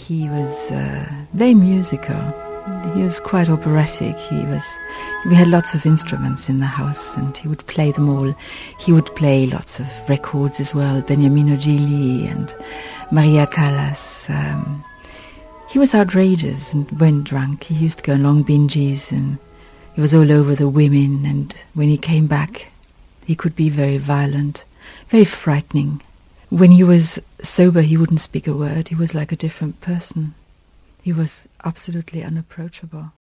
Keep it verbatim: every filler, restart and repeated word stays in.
He was uh, very musical. He was quite operatic. He was. We had lots of instruments in the house, and he would play them all. He would play lots of records as well, Beniamino Gigli and Maria Callas. Um, he was outrageous, and when drunk, he used to go on long binges, and he was all over the women. And when he came back, he could be very violent, very frightening. When he was sober, he wouldn't speak a word. He was like a different person. He was absolutely unapproachable.